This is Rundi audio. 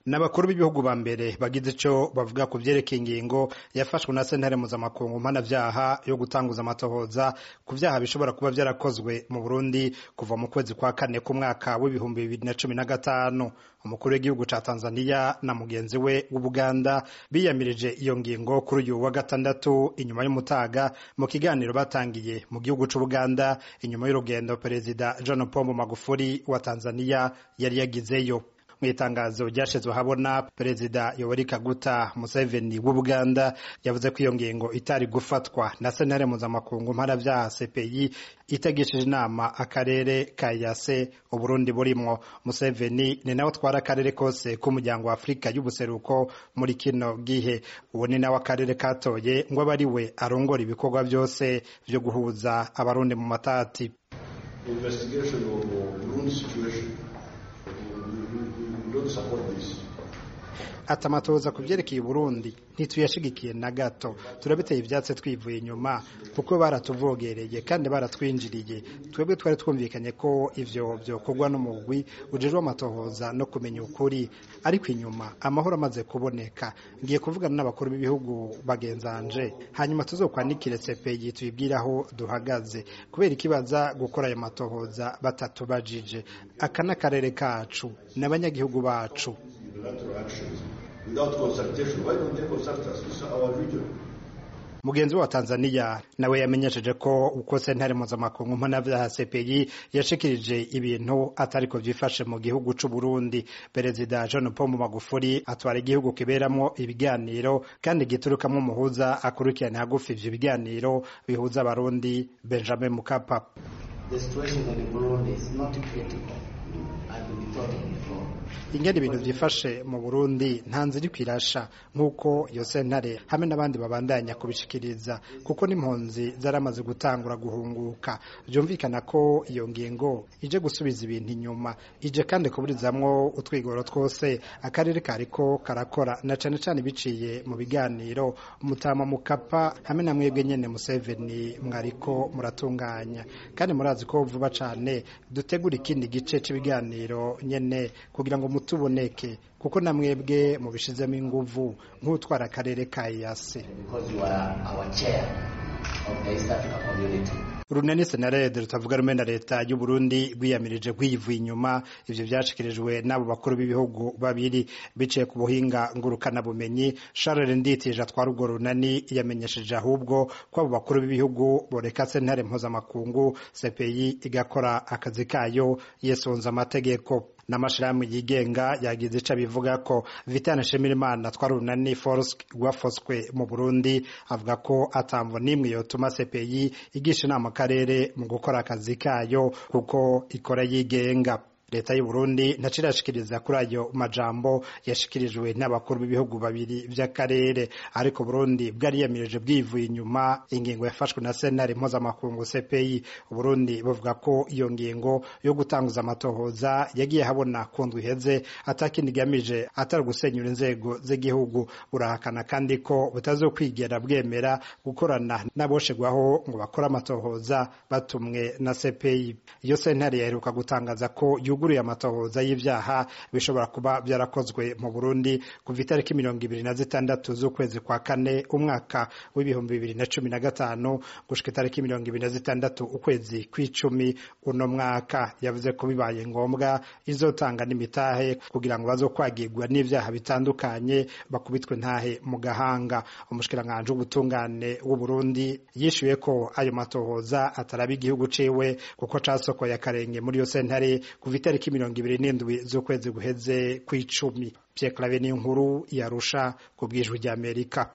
n'abakuru b'ibihugu ba mbere bagize ico bavuga ku vyerekeye ingingo yafashwe na sentare mpuzamakungu mpanavyaha yo gutanguza amatohoza ku vyaha bishobora kuba vyarakozwe mu Burundi kuva mu kwezi kwa kane k'umwaka w'ibihumbi 2015. Umukuru w'igihugu ca Tanzania na mugenzi we w'Ubuganda biyamirije iyo ngingo kuri uyu wa gatandatu inyuma y'umutaga mu kiganiro batangiye mu gihugu c'Ubuganda inyuma y'urugendo Perezida John Pombe Magufuli wa Tanzania yari yagizeyo. Mw'itangazo ryashizwe habona, Perezida Yoweri Kaguta Museveni w'Ubuganda yavuze ko iyo ngingo itari gufatwa na sentare mpuzamakungu mpanavyaha CPI itagishije inama akarere ka EAC Uburundi burimwo. Museveni ni nawe twara akarere kose k'umuryango wa Afrika y'ubuseruko muri kino gihe. Uwo ni nawe akarere katoye ngo abe ari we arongora ibikorwa vyose vyo guhuza abarundi mu matati. Investigation of Burundi situation. Atamatoza kuvyerekeye Burundi ntituyashigikiye na gato, turabiteye ivyatsi twivuye inyuma kuko baratuvogereye kandi baratwinjiriye. Twebwe twari twumvikanye ko ivyo vyokorwa n'umugwi ujejwe amatohoza no kumenya ukuri, ariko inyuma amahoro amaze kuboneka ngiye kuvugana n'abakuru b'ibihugu bagenzanje, hanyuma tuzokwanikire CPI tuyibwiraho duhagaze kubera ikibaza gukora ayo matohoza batatubajije. Aka n'akarere kacu n'abanyagihugu bacu. Without consultation, why don't they consult us? This is our region. Mugenzi wa Tanzania nawe yamenyesheje ko uko sentare mpuzamakungu mpanavyaha CPI yashikirije ibintu atariko vyifashe mu gihugu c'u Burundi. Perezida John Pombe Magufuli atwara igihugu kiberamwo ibiganiro kandi giturukamwo umuhuza akurikirana hagufi ivyo biganiro bihuza abarundi Benjamin Mkapa. The situation in Burundi is not critical. Ingene ibintu vyifashe mu Burundi nta nzira kwirasha nkuko iyo sentare hamwe n'abandi babandanya kubishikiriza, kuko n'impunzi zaramaze gutangura guhunguka. Vyumvikana ko iyo ngingo ije gusubiza ibintu inyuma, ije kandi kuburizamwo utwigoro twose akarere kariko karakora, na cane cane biciye mu biganiro Mutama Mukapa hamwe na mwebwe nyene Museveni mwariko muratunganya. Kandi murazi ko vuba cane dutegura ikindi gice c'ibiganiro nyene kugira ngo mutuboneke, kuko namwebwe mubishizemo inguvu nk'utwara akarere ka EAC. Runani Senarede rutavuga rumwe na leta y'u Burundi rwiyamirije kwivuye inyuma ivyo vyashikirijwe n'abo bakuru b'ibihugu babiri biciye ku buhinga ngurukana bumenyi. Charles Nditije atwara urwo runani yamenyesheje ahubwo ko abo bakuru b'ibihugu boreka sentare mpuzamakungu CPI igakora akazi kayo yesonza amategeko. N'amashirahamwe yigenga yagize ico bivuga ko. Vital Nshimirimana atwara urunani Force rwafoswe mu Burundi avuga ko atamvo nimwe yotuma CPI igisha inama akarere mu gukora akazi kayo kuko ikora yigenga. Leta y'u Burundi ntacirashikiriza kuri ayo majambo yashikirijwe n'abakuru b'ibihugu babiri vy'akarere, ariko Burundi bwari yamirije bwivuye inyuma ingingo yafashwe na sentare mpuzamakungu CPI. Burundi buvuga ko iyo ngingo yo gutanguza amatohoza yagiye habona kundwi heze atakindi gamije atari gusenyura inzego z'igihugu. Burahakana kandi ko butazokwigera bwemera gukorana n'aboshegwaho ngo bakora amatohoza batumwe na CPI. Iyo sentare yaheruka gutangaza ko yuguruye amatohoza y'ivyaha bishobora kuba vyarakozwe mu Burundi kuva itariki 26 z'ukwezi kwa kane umwaka w'ibihumbi 2015 gushika itariki 26 ukwezi kw'icumi uno mwaka. Yavuze ko bibaye ngombwa izotanga n'imitahe kugira ngo bazokwagirwa n'ivyaha bitandukanye bakubitwe ntahe mu gahanga. Umushikiranganje w'ubutungane w'u Burundi yishuye ko ayo matohoza atarabi igihugu ciwe kuko casokoye akarenge muri yo sentare kuva itariki 27 z'ukwezi guheze kw'icumi. Pierre Claver Niyonkuru yarusha ku bw'ijwi ry'Amerika.